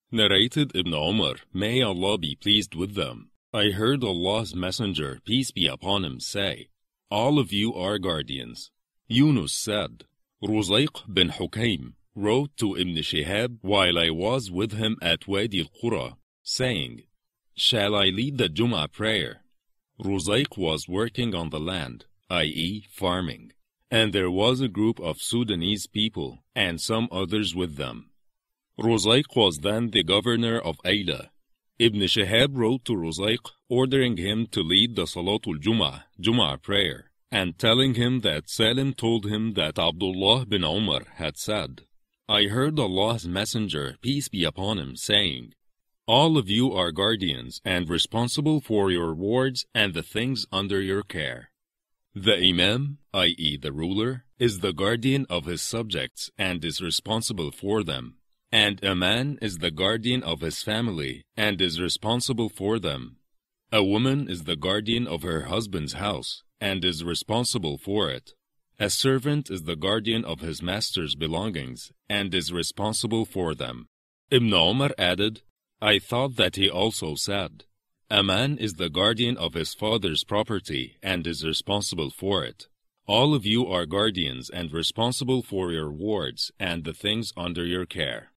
Narrated Ibn Umar, may Allah be pleased with them. I heard Allah's Messenger, peace be upon him, say, all of you are guardians. Yunus said, Ruzayq bin Hukaym wrote to Ibn Shihab while I was with him at Wadi al-Qura, saying, shall I lead the Jum'ah prayer? Ruzayq was working on the land, i.e. farming, and there was a group of Sudanese people and some others with them. Ruzayq was then the governor of Ayla. Ibn Shihab wrote to Ruzayq ordering him to lead the Salatul Jum'ah prayer, and telling him that Salim told him that Abdullah bin Umar had said, I heard Allah's Messenger, peace be upon him, saying, all of you are guardians and responsible for your wards and the things under your care. The Imam, i.e. the ruler, is the guardian of his subjects and is responsible for them. And a man is the guardian of his family and is responsible for them. A woman is the guardian of her husband's house and is responsible for it. A servant is the guardian of his master's belongings and is responsible for them. Ibn Umar added, I thought that he also said, a man is the guardian of his father's property and is responsible for it. All of you are guardians and responsible for your wards and the things under your care.